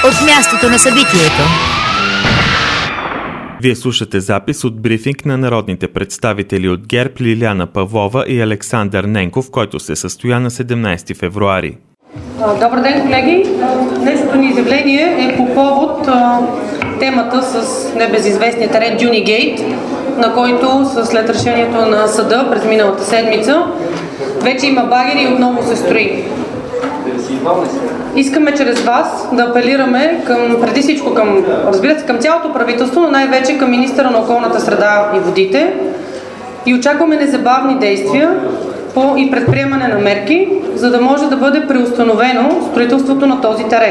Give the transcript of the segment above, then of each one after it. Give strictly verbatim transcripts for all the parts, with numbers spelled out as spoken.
от мястото на събитието. Вие слушате запис от брифинг на народните представители от ГЕРБ Лиляна Павлова и Александър Ненков, който се състоя на седемнайсети февруари. Добър ден, колеги! Днешното ни изявление е по повод а, темата с небезизвестния терен Дюни Гейт, на който след решението на съда през миналата седмица вече има багери и отново се строи. Искаме чрез вас да апелираме към, преди всичко към, разбира се, към цялото правителство, но най-вече към министъра на околната среда и водите и очакваме незабавни действия по и предприемане на мерки, за да може да бъде преустановено строителството на този терен.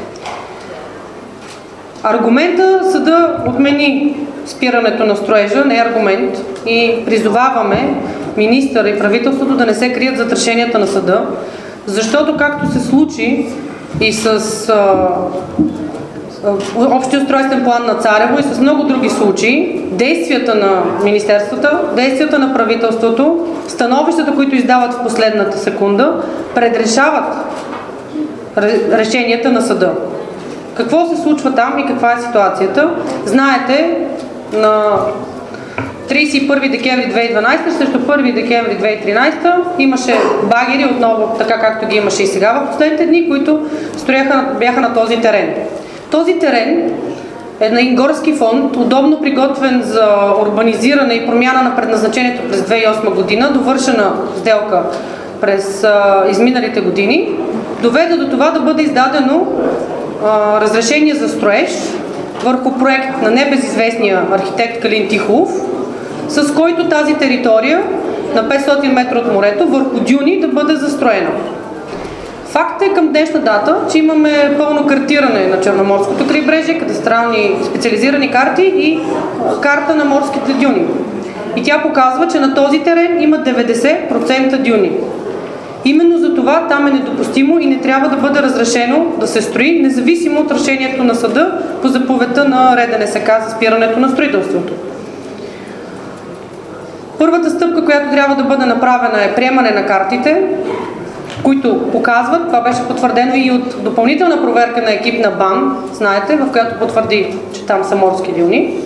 Аргумента съда отмени спирането на строежа, не е аргумент, и призоваваме министъра и правителството да не се крият зад решенията на съда, защото както се случи и с а, общия устройствен план на Царево и с много други случаи, действията на министерствата, действията на правителството, становищата, които издават в последната секунда, предрешават решенията на съда. Какво се случва там и каква е ситуацията? Знаете, на трийсет и първи декември две хиляди и дванайсета срещу първи декември две хиляди и тринайсета имаше багери отново, така както ги имаше и сега в последните дни, които строяха, бяха на този терен. Този терен е на горски фонд, удобно приготвен за урбанизиране и промяна на предназначението през две хиляди и осма година, довършена сделка през а, изминалите години, доведе до това да бъде издадено а, разрешение за строеж върху проект на небезизвестния архитект Калин Тихолов, с който тази територия на петстотин метра от морето върху дюни да бъде застроена. Факт е към днешна дата, че имаме пълно картиране на Черноморското крайбрежие, кадастрални специализирани карти и карта на морските дюни. И тя показва, че на този терен има деветдесет процента дюни. Именно за това там е недопустимо и не трябва да бъде разрешено да се строи, независимо от решението на съда по заповедта на РДНСК за спирането на строителството. Първата стъпка, която трябва да бъде направена, е приемане на картите, които показват, това беше потвърдено и от допълнителна проверка на екип на БАН, знаете, в която потвърди, че там са морски дюни.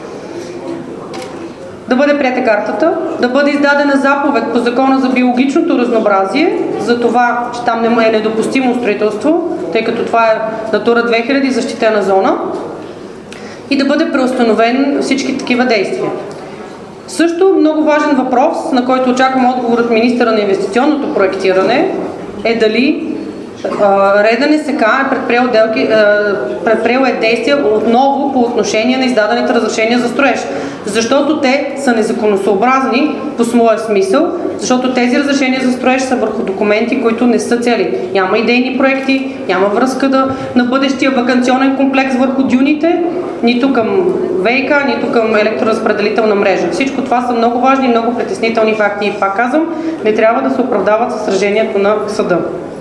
Да бъде приета картата, да бъде издадена заповед по Закона за биологичното разнообразие, за това, че там не е недопустимо строителство, тъй като това е Натура две хиляди защитена зона, и да бъде преустановен всички такива действия. Също много важен въпрос, на който очаквам отговор от министъра на инвестиционното проектиране, е дали РДНСК е предприел, делки, предприел е действия отново по отношение на издадените разрешения за строеж. Защото те са незаконосъобразни по своя смисъл, защото тези разрешения за строеж са върху документи, които не са цели. Няма идейни проекти, няма връзка да, на бъдещия ваканционен комплекс върху дюните, нито към ВиК, нито към електроразпределителна мрежа. Всичко това са много важни и много притеснителни факти и пак казвам, не трябва да се оправдават с решението на съда.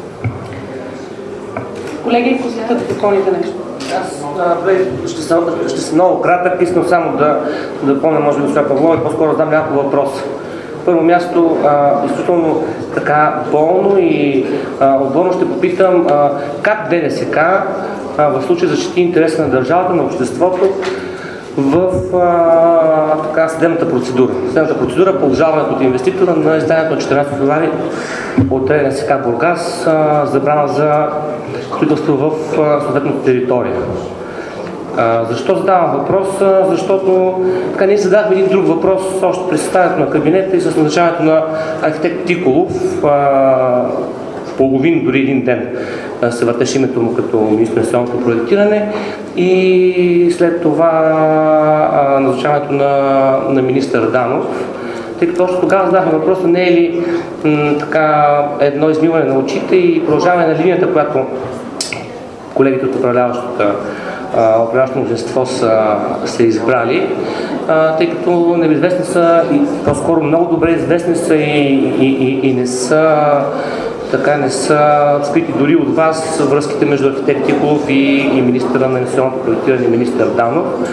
Колеги, ако искате да допълните нещо. Аз ще съм, ще съм много кратък, искам само да допълня, може би, госпожа Павлова, и по-скоро задам няколко въпроса. Първо място, а, изключително така болно и а, отборно ще попитам а, как ДНСК а, в случай защити интереса на държавата, на обществото в а, така, съдебната процедура. Съдебната процедура по обжалването от инвеститора на изданието на четиринайсети февруари от РДНСК Бургас, а, забрана за строителство в а, съответната територия. А, защо задавам въпрос? Защото така, ние задахме един друг въпрос още при съставянето на кабинета и с назначаването на архитект Тихолов. А, половин, дори един ден се въртеше името му като министър на инвестиционното проектиране и след това а, назначаването на, на министър Данов. Тъй като още тогава задахме въпроса, не е ли м, така едно измиване на очите и продължаване на линията, която колегите от управляващото мнозинство са, са избрали, а, тъй като небеизвестни са и по-скоро много добре известни са и, и, и, и не са така не са скрити дори от вас връзките между архитект Тихолов и, и министъра на инвестиционното проектиране и министър Данов.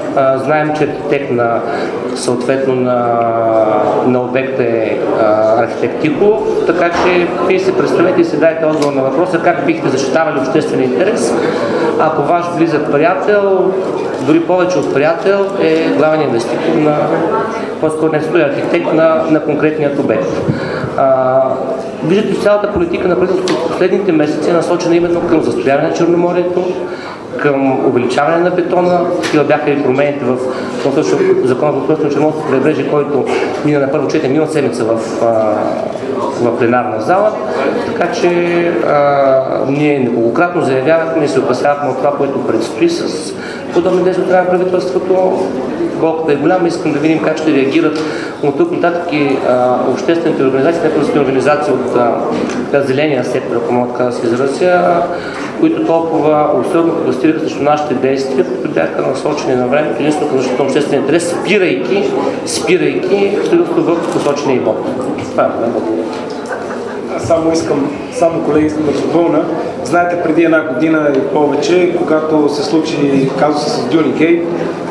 А, знаем, че архитект на, съответно на, на обекта е а, архитект Тихо, така че вие се представете и се дайте отговор на въпроса как бихте защитавали обществен интерес, ако ваш близък приятел, дори повече от приятел, е главен инвеститор на, по-скоро не стои архитект на, на конкретният обект. А, виждате, че цялата политика на правителството в последните месеци е насочена именно към застрояване на Черноморието, към увеличаване на бетона. Такива бяха и промените в Закона за устройство на Черноморското крайбрежие, който мина на първо четене миналата седмица в, в пленарна зала. Така че а, ние неколкократно заявявахме и се опасявахме от това, което предстои с подобни действия на правителството. Болката е голяма, искам да видим как ще реагират от тук нататък и а, обществените организации, неправителствени организации от а, зеления сектор, ако мога така да се изразя, които толкова усърдно протестираха срещу нашите действия, които бяха насочени на времето, единствено към защита на обществения интерес, спирайки, спирайки строителството в посочения имот. Това е много. Аз само искам, само колеги искам да допълня. Знаете, преди една година и повече, когато се случи казуса с Дюни Гейт,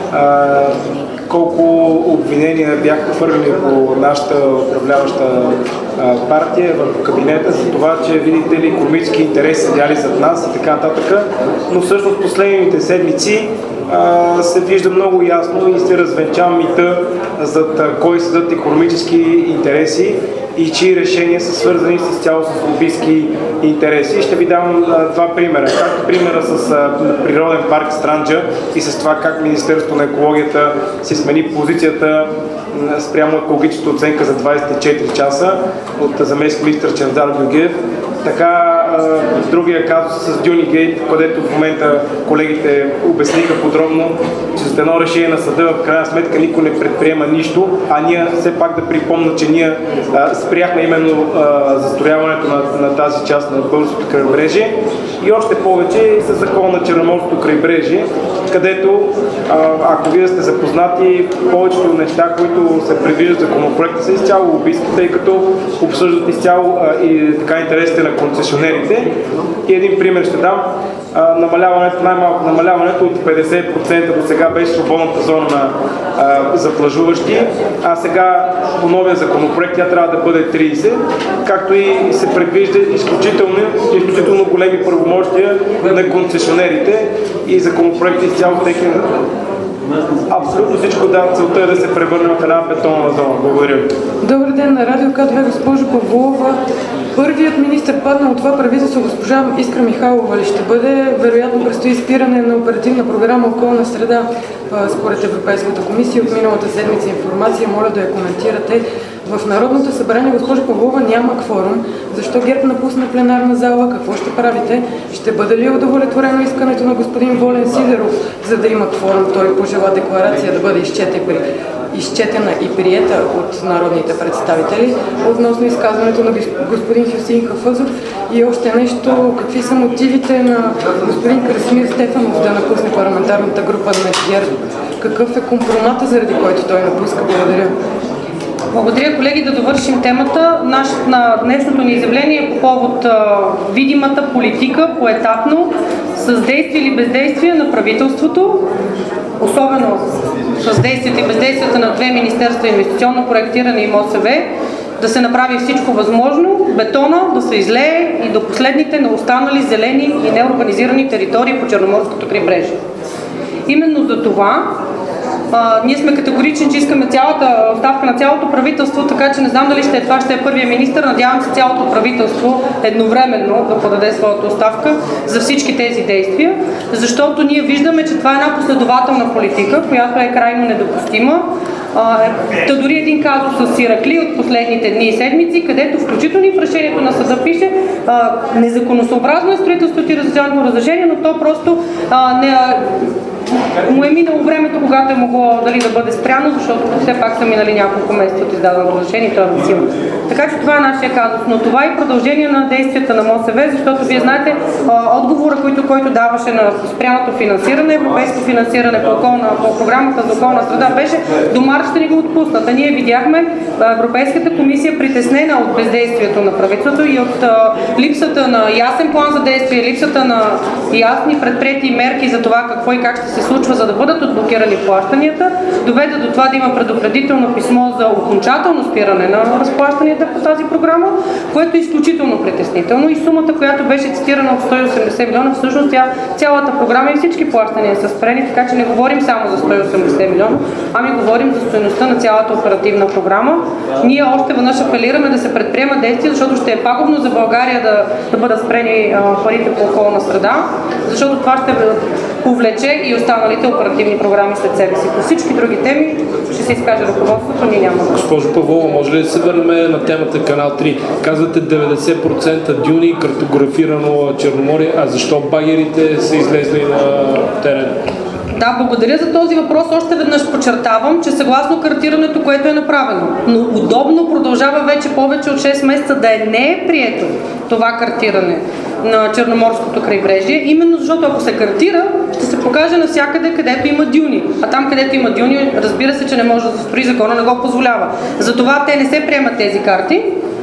колко обвинения бяха хвърлени по нашата управляваща а, партия върху кабинета за това, че видите ли икономически интереси седяли зад нас и така нататък. Но всъщност последните седмици а, се вижда много ясно и се развенчава мита зад а, кой седат икономически интереси и чии решения са свързани с цяло с лобистки интереси. Ще ви дам а, два примера. Както примера с а, природен парк Странджа и с това как Министерството на екологията си смени позицията спрямо екологичната оценка за двадесет и четири часа от заместник министър Чавдар Георгиев. Така с другия казус с Дюни Гейт, където в момента колегите обясниха подробно, че с едно решение на съда в крайна сметка никой не предприема нищо, а ние все пак да припомня, че ние а, спряхме именно а, застрояването на, на тази част на българското крайбрежие и още повече с закона на Черноморското крайбрежие, където, а, ако вие сте запознати, повечето неща, които се предвиждат в законопроекта, са изцяло лобистки, тъй като обсъждат изцяло а, и така интересите на концесионерите. И един пример ще дам. А, намаляването, най-малко намаляването от петдесет процента до сега беше свободната зона на, а, за плажуващи, а сега по новия законопроект тя трябва да бъде тридесет, както и се предвижда изключително, изключително големи правомощия на концесионерите и законопроект изцяло техен. Абсолютно всичко да, целта е да се превърне в една бетонна зона. Благодаря ви. Добър ден на Радио К две, госпожо Павлова. Първият министър падна от това правителство, госпожа Искра Михайлова ли ще бъде? Вероятно предстои спиране на оперативна програма Околна среда според Европейската комисия. От миналата седмица информация, моля да я коментирате. В Народното събрание, госпожа Павлова, няма кворум. Защо ГЕРБ напусна пленарна зала? Какво ще правите? Ще бъде ли удовлетворено искането на господин Волен Сидеров, за да има кворум? Той пожела декларация да бъде изчетена и приета от народните представители относно изказването на господин Хюсеин Хафъзов. И още нещо, какви са мотивите на господин Красимир Стефанов да напусне парламентарната група на ГЕРБ? Какъв е компромата, заради който той напуска? Благодаря. Благодаря, колеги, да довършим темата. Наш, на днешното ни изявление е по повод а, видимата политика поетапно с действие или бездействие на правителството, особено с действията и бездействията на две министерства, инвестиционно проектиране и МОСВ, да се направи всичко възможно, бетона да се излее и до последните на останали зелени и неурбанизирани територии по Черноморското крайбрежие. Именно за това Uh, ние сме категорични, че искаме цялата оставка на цялото правителство, така че не знам дали ще е това, ще е първия министър. Надявам се цялото правителство едновременно да подаде своята оставка за всички тези действия, защото ние виждаме, че това е една последователна политика, която е крайно недопустима. Uh, та дори един казус с Иракли от последните дни и седмици, където включително и в решението на съда пише uh, незаконосъобразно е строителството и разрешителното разрешение, но то просто uh, не му е минало времето, когато е могло дали да бъде спряно, защото все пак са минали няколко месеца от издаденото решение и това е сила. Така че това е нашия казус. Но това е продължение на действията на МОСВ, защото вие знаете отговора, който, който даваше на спряното финансиране, европейско финансиране по, околна, по програмата за околна среда беше до март ще ни го отпуснат. А ние видяхме Европейската комисия притеснена от бездействието на правителството и от а, липсата на ясен план за действие, липсата на ясни предприети мерки за това какво и как ще се се случва, за да бъдат отблокирани плащанията, доведе до това да има предупредително писмо за окончателно спиране на разплащанията по тази програма, което е изключително притеснително и сумата, която беше цитирана от сто и осемдесет милиона, всъщност тя, цялата програма и всички плащания са спрени, така че не говорим само за сто и осемдесет милиона, ами говорим за стойността на цялата оперативна програма. Ние още веднъж апелираме да се предприема действия, защото ще е пагубно за България да, да бъдат спрени а, парите по околна среда, защото това ще повлече и останалите оперативни програми след себе си. По всички други теми ще се изкаже ръководството, ние няма. Госпожо Павлова, може ли да се върнем на темата Канал три? Казвате деветдесет процента дюни, картографирано Черноморие, а защо багерите са излезли на терен? Да, благодаря за този въпрос. Още веднъж подчертавам, че съгласно картирането, което е направено, но удобно продължава вече повече от шест месеца да е не е прието това картиране на Черноморското крайбрежие, именно защото ако се картира, ще се покаже навсякъде, където има дюни. А там, където има дюни, разбира се, че не може да се строи, закона не го позволява. Затова те не се приемат тези карти.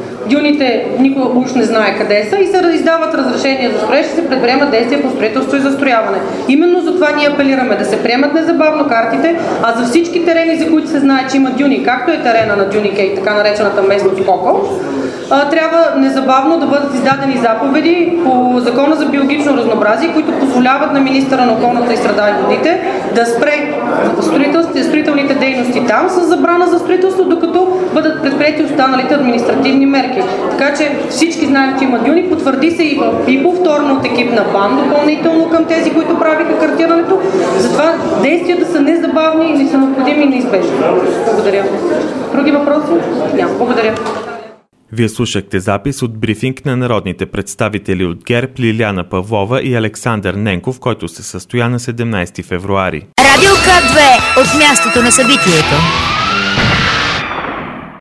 Дюните никой уж не знае къде са и се издават разрешения за строеж и се предприемат действия по строителство и застрояване. Именно за това ние апелираме да се приемат незабавно картите, а за всички терени, за които се знае, че има дюни, както е терена на Дюни Кей, така наречената местност Коко, трябва незабавно да бъдат издадени заповеди по Закона за биологично разнообразие, които позволяват на министъра на околната и среда и водите да спре строителните дейности там с забрана за строителство, докато бъдат предприети останалите административни мерки. Така че всички знаем, че има дюни, потвърди се и, и повторно от екип на БАН допълнително към тези, които правиха картирането. Затова действията са незабавни и не са необходими и неизбежни. Благодаря. Други въпроси? Няма. Благодаря. Вие слушахте запис от брифинг на народните представители от ГЕРБ Лиляна Павлова и Александър Ненков, който се състоя на седемнадесети февруари. Радио К две от мястото на събитието.